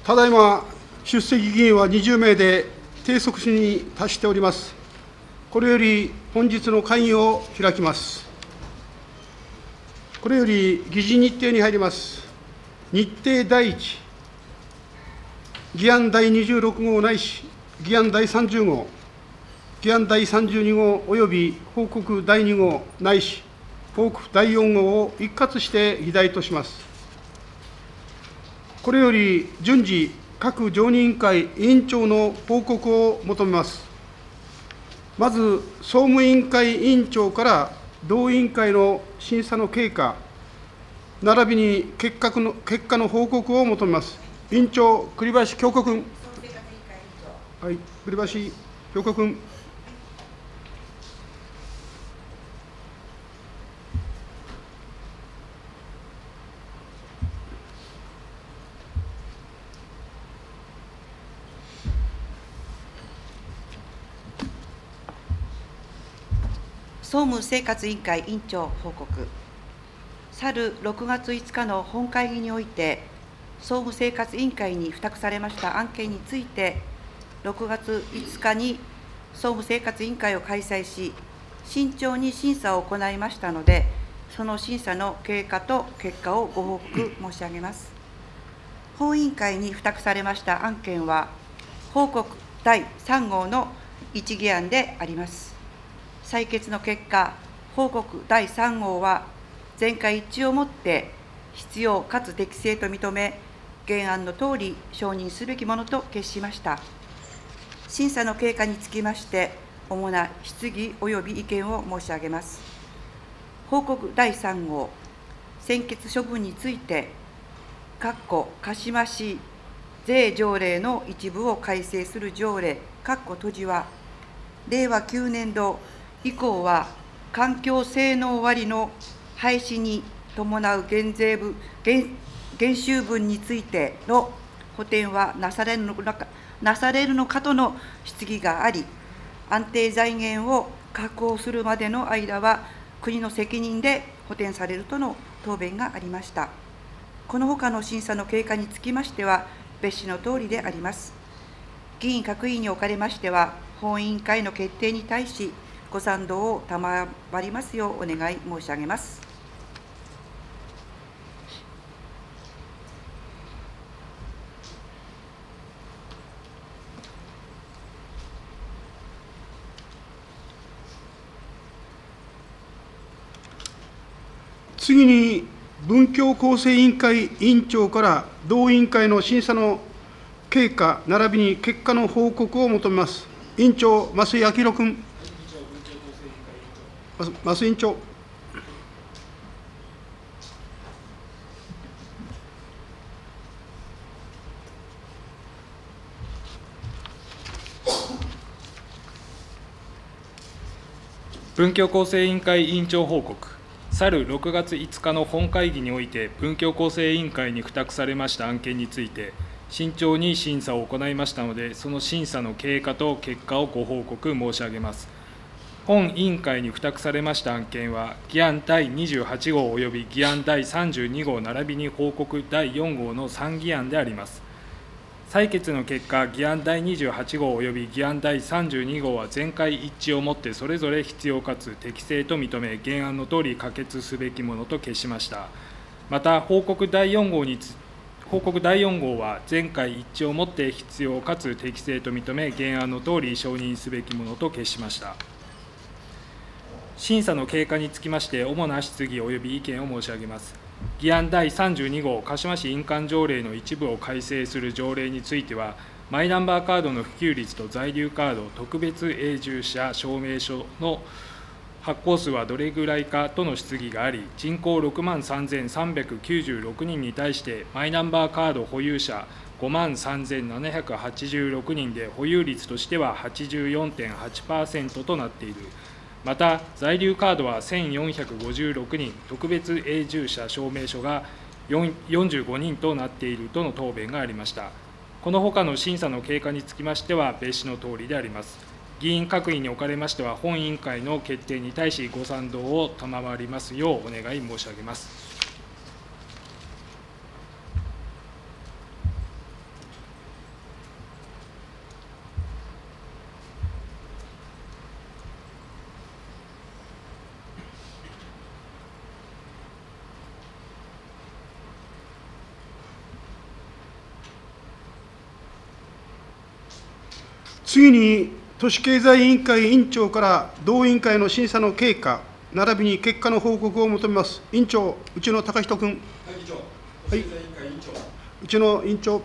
ただいま出席議員は20名で定則数に達しております。これより本日の会議を開きます。これより議事日程に入ります。日程第1、議案第26号ないし議案第30号、議案第32号および報告第2号ないし報告第4号を一括して議題とします。これより順次、各常任委員会委員長の報告を求めます。まず、総務委員会委員長から同委員会の審査の経過、並びに結果の報告を求めます。委員長、栗林恭子君。はい、栗林恭子君。 総務生活委員会委員長報告。去る6月5日の本会議において、総務生活委員会に付託されました案件について、6月5日に総務生活委員会を開催し、慎重に審査を行いましたので、その審査の経過と結果をご報告申し上げます。本委員会に付託されました案件は、報告第3号の一議案であります。採決の結果、報告第3号は、全会一致をもって必要かつ適正と認め、原案のとおり承認すべきものと決しました。審査の経過につきまして、主な質疑及び意見を申し上げます。報告第3号、専決処分について、鹿島市税条例の一部を改正する条例、閉じは、令和9年度以降は、環境性能割の廃止に伴う減収分についての補填はなされるのかとの質疑があり、安定財源を確保するまでの間は、国の責任で補填されるとの答弁がありました。このほかの審査の経過につきましては、別紙のとおりであります。議員各位におかれましては、本委員会の決定に対し、ご賛同を賜りますようお願い申し上げます。 次に、文教構成委員会委員長から同委員会の審査の経過、並びに結果の報告を求めます。委員長、増井明君。増井委員長。 文教構成委員会委員長報告。去る6月5日の本会議において、文教構成委員会に付託されました案件について、慎重に審査を行いましたので、その審査の経過と結果をご報告申し上げます。本委員会に付託されました案件は、議案第28号および議案第32号並びに報告第4号の3議案であります。採決の結果、議案第28号および議案第32号は全会一致をもってそれぞれ必要かつ適正と認め、原案のとおり可決すべきものと決しました。また、報告第4号は全会一致をもって必要かつ適正と認め、原案のとおり承認すべきものと決しました。審査の経過につきまして、主な質疑及び意見を申し上げます。議案第32号、鹿島市印鑑条例の一部を改正する条例については、マイナンバーカードの普及率と在留カード、特別永住者証明書の発行数はどれぐらいかとの質疑があり、人口6万3396人に対して、マイナンバーカード保有者5万3786人で、保有率としては 84.8% となっている。また、在留カードは1456人、特別永住者証明書が45人となっているとの答弁がありました。このほかの審査の経過につきましては、別紙のとおりであります。議員各位におかれましては、本委員会の決定に対しご賛同を賜りますようお願い申し上げます。 次に、都市経済委員会委員長から同委員会の審査の経過、並びに結果の報告を求めます。委員長、内野貴人君。 はい、議長。都市経済委員会委員長。 内野委員長。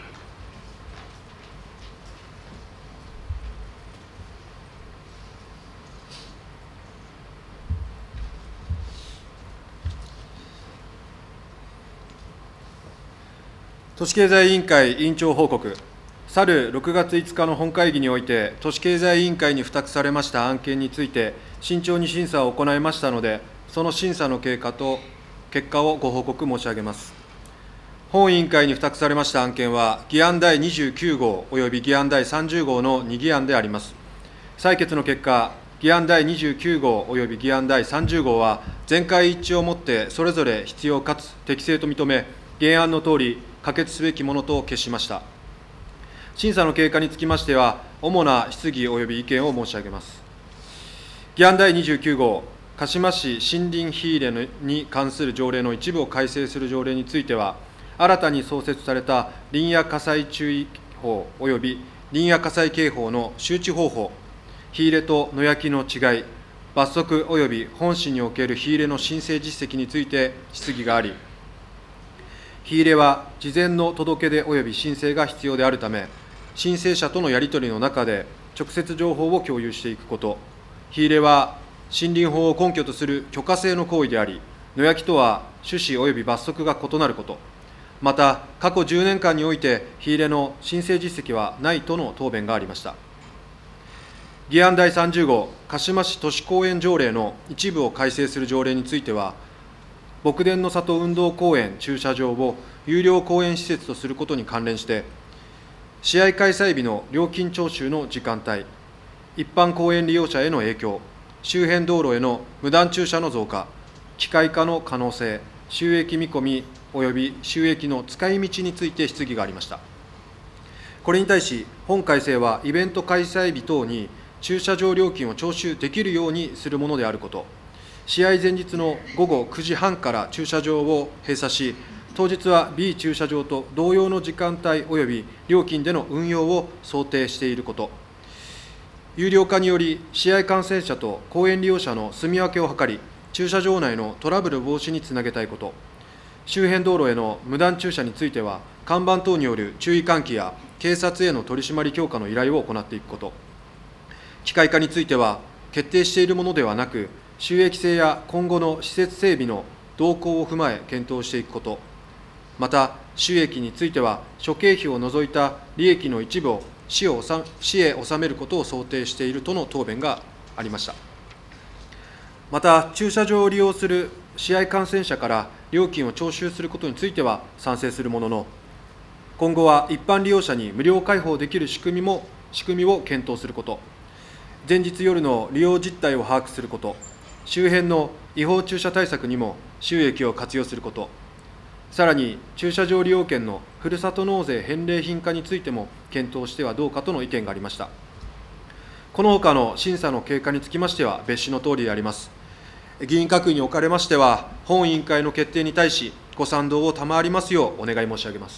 都市経済委員会委員長報告。去る6月5日の本会議において、都市経済委員会に付託されました案件について、慎重に審査を行いましたので、その審査の経過と結果をご報告申し上げます。本委員会に付託されました案件は、議案第29号および議案第30号の2議案であります。採決の結果、議案第29号および議案第30号は、全会一致をもってそれぞれ必要かつ適正と認め、原案のとおり、可決すべきものと決しました。審査の経過につきましては、主な質疑及び意見を申し上げます。議案第29号、鹿島市森林火入れに関する条例の一部を改正する条例については、新たに創設された林野火災注意法及び林野火災警報の周知方法、火入れと野焼きの違い、罰則及び本市における火入れの申請実績について質疑があり、火入れは事前の届け出及び申請が必要であるため、申請者とのやり取りの中で直接情報を共有していくこと、火入れは森林法を根拠とする許可制の行為であり、野焼きとは趣旨及び罰則が異なること、また過去10年間において火入れの申請実績はないとの答弁がありました。議案第30号、鹿島市都市公園条例の一部を改正する条例については、牧田の里運動公園駐車場を有料公園施設とすることに関連して、試合開催日の料金徴収の時間帯、一般公園利用者への影響、周辺道路への無断駐車の増加、機械化の可能性、収益見込み及び収益の使い道について質疑がありました。これに対し、本改正はイベント開催日等に駐車場料金を徴収できるようにするものであること、試合前日の午後9時半から駐車場を閉鎖し、当日は B 駐車場と同様の時間帯及び料金での運用を想定していること、有料化により試合観戦者と公園利用者の住み分けを図り、駐車場内のトラブル防止につなげたいこと、周辺道路への無断駐車については、看板等による注意喚起や警察への取締り強化の依頼を行っていくこと、機械化については、決定しているものではなく、収益性や今後の施設整備の動向を踏まえ検討していくこと、また収益については、諸経費を除いた利益の一部を市へ納めることを想定しているとの答弁がありました。また、駐車場を利用する試合観戦者から料金を徴収することについては賛成するものの、今後は一般利用者に無料開放できる仕組みを検討すること、前日夜の利用実態を把握すること、周辺の違法駐車対策にも収益を活用すること、さらに駐車場利用権のふるさと納税返礼品化についても検討してはどうかとの意見がありました。このほかの審査の経過につきましては別紙のとおりであります。議員閣議におかれましては、本委員会の決定に対し、ご賛同を賜りますようお願い申し上げます。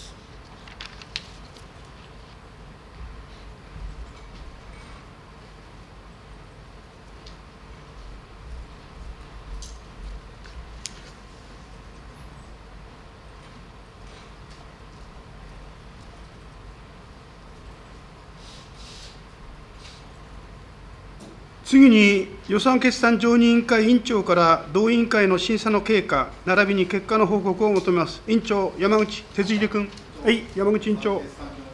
次に、予算決算常任委員会委員長から同委員会の審査の経過、並びに結果の報告を求めます。委員長、山口哲秀君。はい、山口委員長。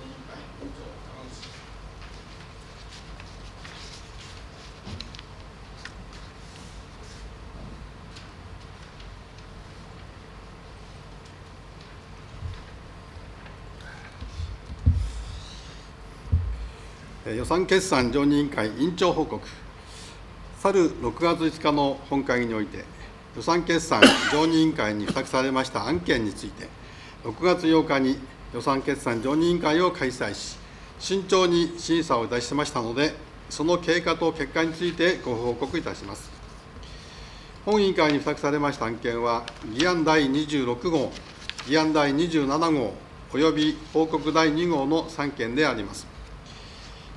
予算決算常任委員会委員長報告。去る6月5日の本会議において、予算決算常任委員会に付託されました案件について、6月8日に予算決算常任委員会を開催し、慎重に審査をいたしましたので、その経過と結果についてご報告いたします。本委員会に付託されました案件は、議案第26号、議案第27号、および報告第2号の3件であります。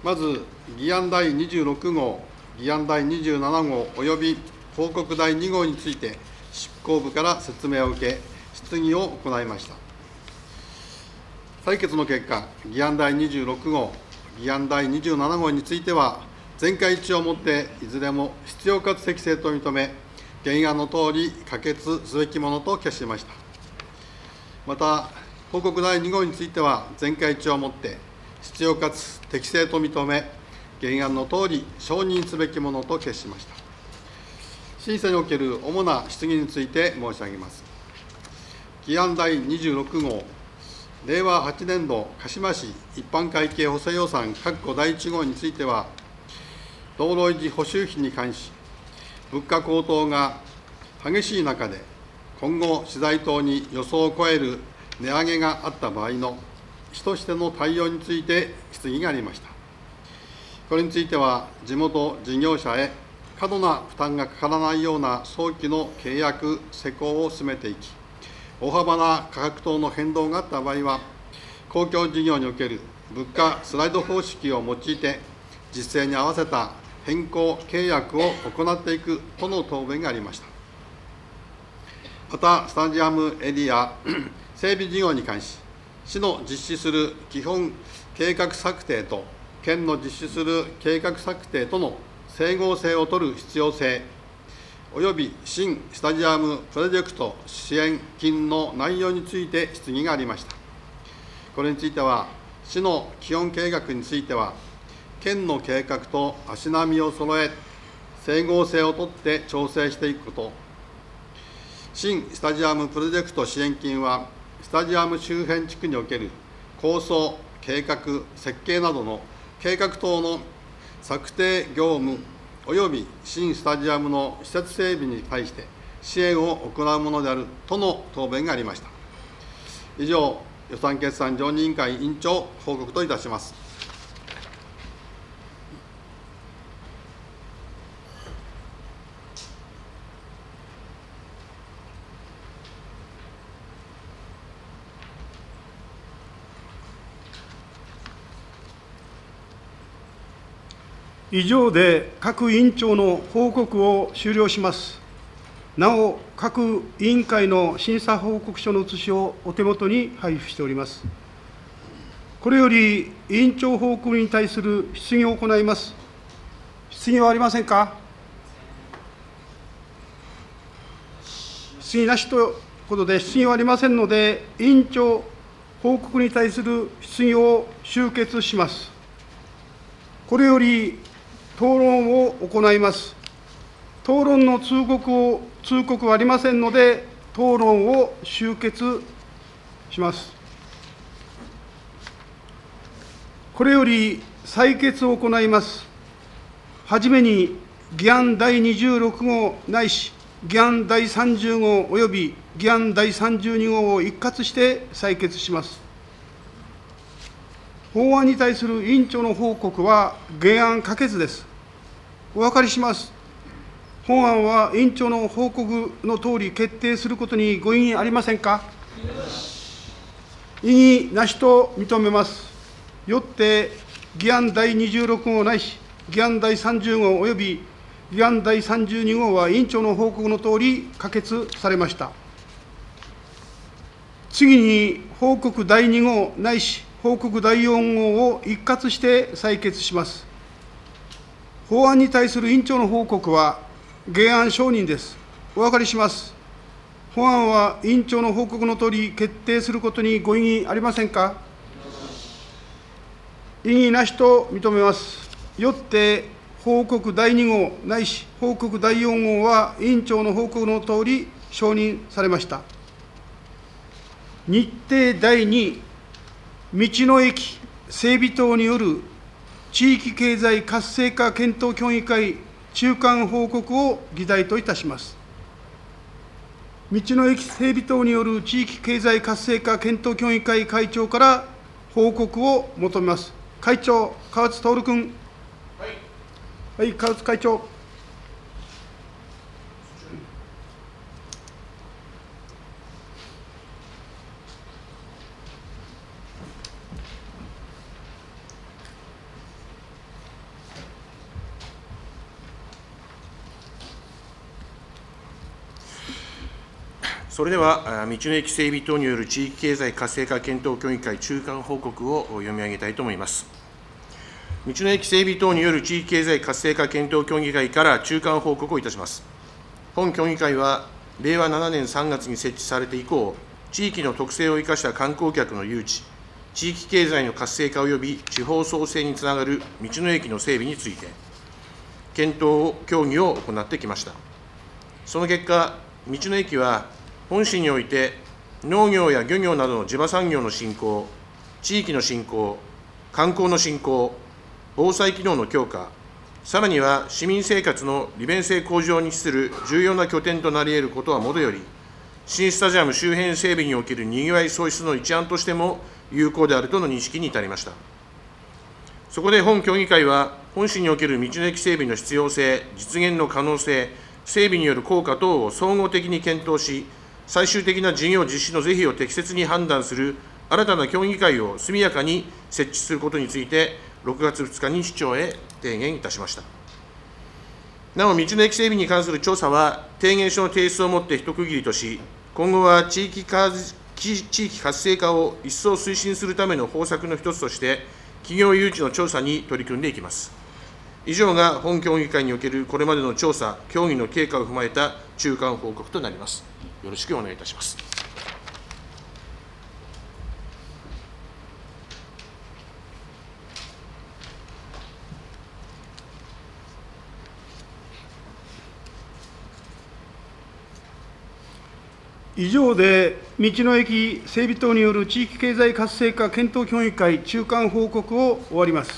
まず、議案第26号、議案第27号および報告第2号について、執行部から説明を受け、質疑を行いました。採決の結果、議案第26号、議案第27号については、全会一致をもって、いずれも必要かつ適正と認め、原案のとおり可決すべきものと決しました。また、報告第2号については、全会一致をもって、必要かつ適正と認め、原案のとおり承認すべきものと決しました。審査における主な質疑について申し上げます。議案第26号、令和8年度鹿島市一般会計補正予算第1号については、道路維持補修費に関し、物価高騰が激しい中で、今後、資材等に予想を超える値上げがあった場合の市としての対応について質疑がありました。これについては、地元事業者へ過度な負担がかからないような早期の契約施行を進めていき、大幅な価格等の変動があった場合は、公共事業における物価スライド方式を用いて、実勢に合わせた変更契約を行っていくとの答弁がありました。また、スタジアムエリア整備事業に関し、市の実施する基本計画策定と、県の実施する計画策定との整合性を取る必要性、および新スタジアムプロジェクト支援金の内容について質疑がありました。これについては、市の基本計画については、県の計画と足並みを揃え、整合性を取って調整していくこと、新スタジアムプロジェクト支援金は、スタジアム周辺地区における構想、計画、設計などの計画等の策定業務および新スタジアムの施設整備に対して支援を行うものであるとの答弁がありました。以上、予算決算常任委員会委員長報告といたします。 以上で各委員長の報告を終了します。なお、各委員会の審査報告書の写しをお手元に配布しております。これより委員長報告に対する質疑を行います。質疑はありませんか。質疑なしということで、質疑はありませんので、委員長報告に対する質疑を終結します。これより討論を行います。討論の通告はありませんので、討論を終結します。これより採決を行います。はじめに、議案第26号ないし、議案第30号および議案第32号を一括して採決します。法案に対する委員長の報告は原案可決です。お分かりします。本案は委員長の報告のとおり決定することにご異議ありませんか。異議なしと認めます。よって議案第26号ないし議案第30号および議案第32号は委員長の報告のとおり可決されました。次に報告第2号ないし報告第4号を一括して採決します。法案に対する委員長の報告は原案承認です。お分かりします。法案は委員長の報告のとおり決定することにご異議ありませんか。異議なしと認めます。よって報告第2号ないし報告第4号は委員長の報告のとおり承認されました。日程第2、道の駅整備等による地域経済活性化検討協議会中間報告を議題といたします。道の駅整備等による地域経済活性化検討協議会会長から報告を求めます。会長、川津徹君。はい、川津会長。 それでは、道の駅整備等による地域経済活性化検討協議会中間報告を読み上げたいと思います。道の駅整備等による地域経済活性化検討協議会から中間報告をいたします。本協議会は、令和7年3月に設置されて以降、地域の特性を生かした観光客の誘致、地域経済の活性化及び地方創生につながる道の駅の整備について、検討協議を行ってきました。その結果、道の駅は本市において農業や漁業などの地場産業の振興、地域の振興、観光の振興、防災機能の強化、さらには市民生活の利便性向上に資する重要な拠点となり得ることはもとより、新スタジアム周辺整備におけるにぎわい創出の一案としても有効であるとの認識に至りました。そこで本協議会は、本市における道の駅整備の必要性、実現の可能性、整備による効果等を総合的に検討し、最終的な事業実施の是非を適切に判断する新たな協議会を速やかに設置することについて、6月2日に市長へ提言いたしました。なお、道の駅整備に関する調査は、提言書の提出をもって一区切りとし、今後は地域活性化を一層推進するための方策の一つとして、企業誘致の調査に取り組んでいきます。以上が本協議会におけるこれまでの調査、協議の経過を踏まえた中間報告となります。よろしくお願いいたします。 以上で、道の駅整備等による地域経済活性化検討協議会中間報告を終わります。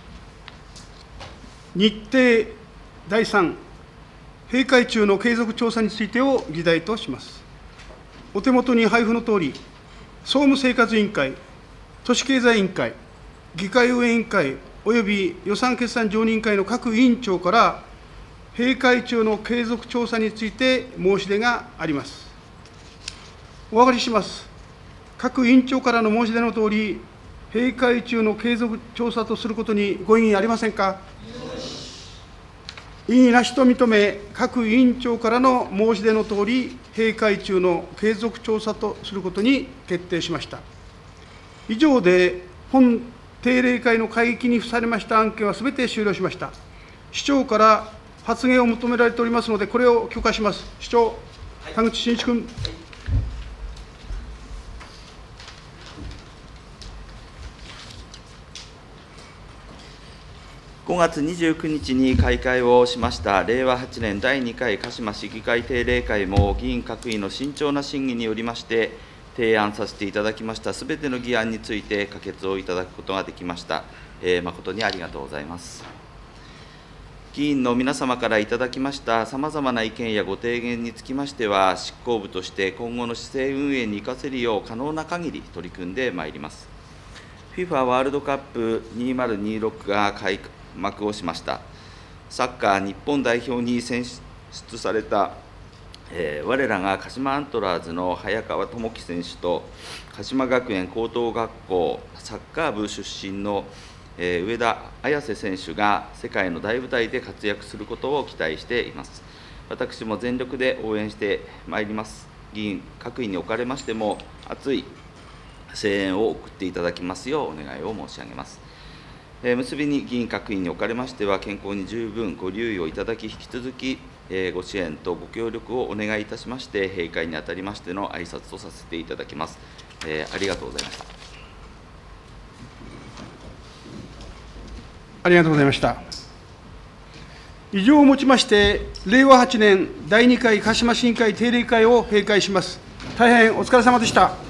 日程第3、閉会中の継続調査についてを議題とします。お手元に配布のとおり、総務生活委員会、都市経済委員会、議会運営委員会および予算決算常任会の各委員長から、閉会中の継続調査について申し出があります。お分かりします。各委員長からの申し出のとおり、閉会中の継続調査とすることにご異議ありませんか。異議なしと認め、各委員長からの申し出のとおり、閉会中の継続調査とすることに決定しました。以上で、本定例会の会議に付されました案件はすべて終了しました。市長から発言を求められておりますので、これを許可します。市長、田口真一君。 5月29日に開会をしました令和8年第2回鹿島市議会定例会も、議員各位の慎重な審議によりまして、提案させていただきましたすべての議案について可決をいただくことができました。誠にありがとうございます。議員の皆様からいただきましたさまざまな意見やご提言につきましては、執行部として今後の市政運営に生かせるよう可能な限り取り組んでまいります。FIFA ワールドカップ2026が開幕をしました。サッカー日本代表に選出された、我らが鹿島アントラーズの早川智樹選手と、鹿島学園高等学校サッカー部出身の、上田綺世選手が世界の大舞台で活躍することを期待しています。私も全力で応援してまいります。議員各位におかれましても、熱い声援を送っていただきますようお願いを申し上げます。結びに議員各位におかれましては、健康に十分ご留意をいただき、引き続きご支援とご協力をお願いいたしまして、閉会にあたりましての挨拶とさせていただきます。ありがとうございました。 ありがとうございました。以上をもちまして、令和8年第2回鹿島市議会定例会を閉会します。大変お疲れ様でした。